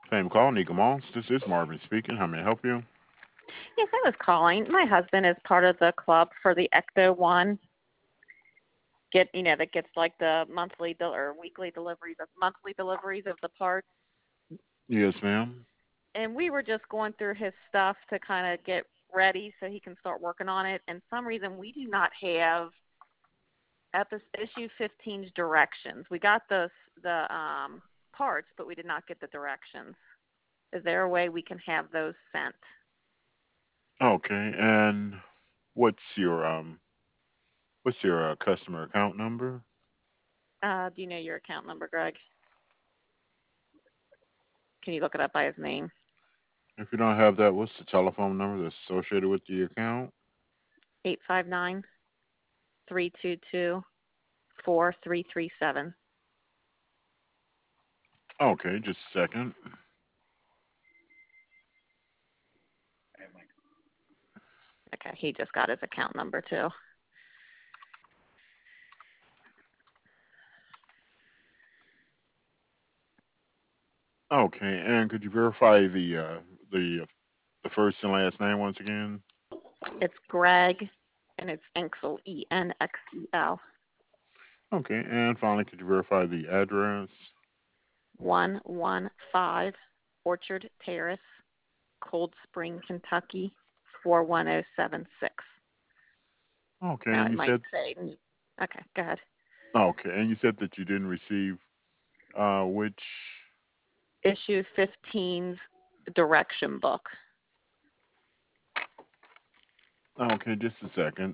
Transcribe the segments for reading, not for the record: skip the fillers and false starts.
Same call, Nico Moss. This is Marvin speaking. How may I help you? Yes, I was calling. My husband is part of the club for the Ecto One. That gets like the or weekly deliveries of monthly deliveries of the parts. Yes, ma'am. And we were just going through his stuff to kind of get ready so he can start working on it. And some reason we do not have issue 15's directions. We got the parts, but we did not get the directions. Is there a way we can have those sent? Okay, and what's your customer account number? Do you know your account number, Greg? Can you look it up by his name? If you don't have that, what's the telephone number that's associated with the account? 859-322-4337. Okay, just a second. Okay, he just got his account number too. Okay, and could you verify the the first and last name once again? It's Greg, and it's Enxel, Enxel. Okay, and finally, could you verify the address? 115 Orchard Terrace, Cold Spring, Kentucky, 41076. Okay, Now and it you might said say, okay, go ahead. okay, and you said that you didn't receive which. Issue 15's direction book. Okay, just a second.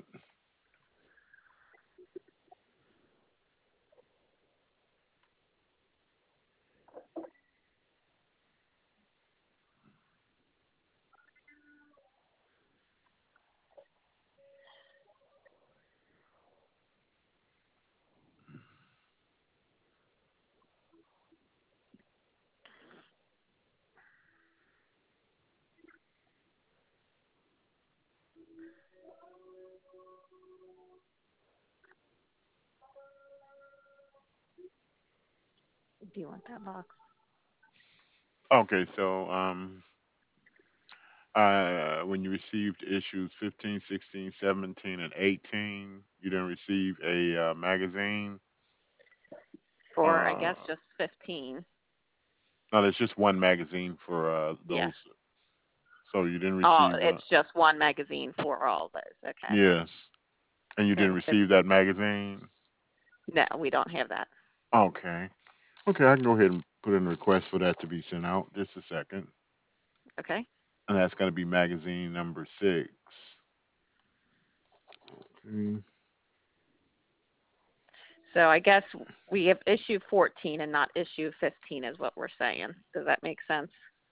Do you want that box? Okay, so when you received issues 15, 16, 17, and 18, you didn't receive a magazine. For, I Uh, guess, just 15. no, there's just one magazine for Yeah. those. So you didn't Oh, receive, it's just one magazine for all those. Okay. yes, and you didn't So it's receive that magazine. no, we don't have that. Okay, okay, I can go ahead and put in a request for that to be sent out. Just a second, Okay. and that's going to be magazine number 6. Okay. So I guess we have issue 14 and not issue 15 is what we're saying. Does that make sense?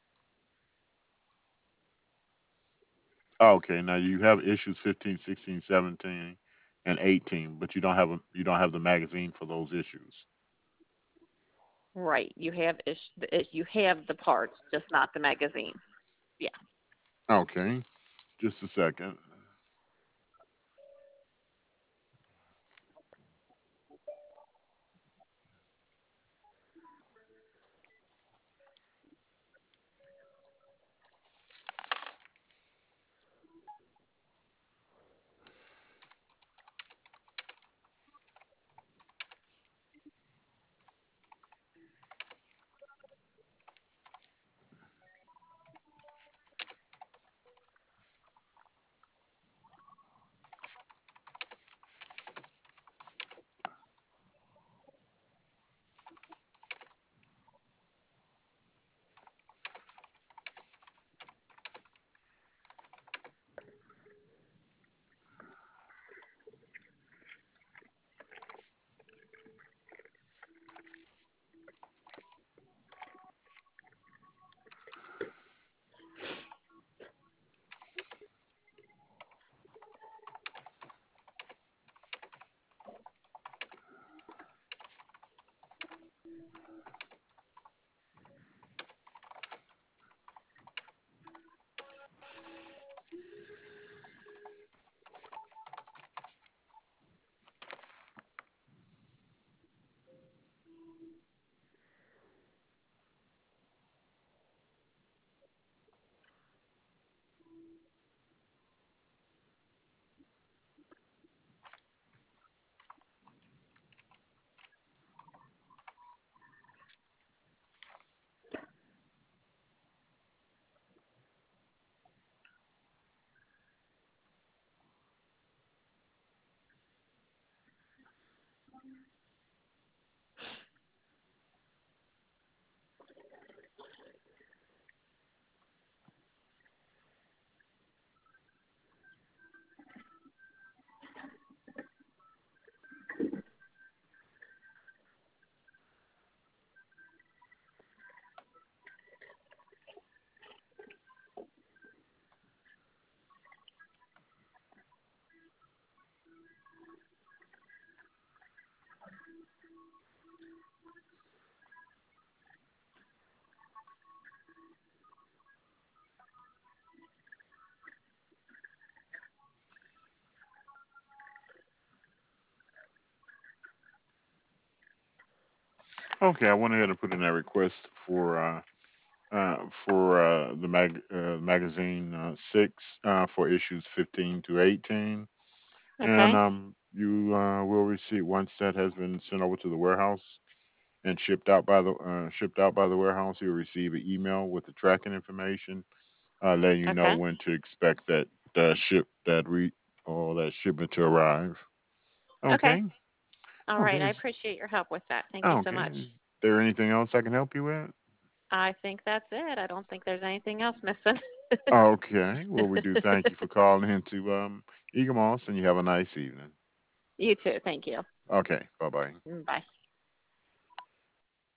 Okay, now you have issues 15, 16, 17, and 18, but you don't have the magazine for those issues. Right. You have the parts, just not the magazine. Yeah. Okay, just a second. Okay, I went ahead and put in that request for the magazine 6 for issues 15 to 18, and Okay. you will receive once that has been sent over to the warehouse and shipped out by the warehouse. You'll receive an email with the tracking information, letting you know Okay. when to expect that shipment to arrive. Okay. Okay. All right. Okay. I appreciate your help with that. Thank you so Okay. much. Is there anything else I can help you with? I think that's it. I don't think there's anything else missing. Okay. Well, we do thank you for calling into Eaglemoss, and you have a nice evening. You too. Thank you. Okay. Bye bye. Bye.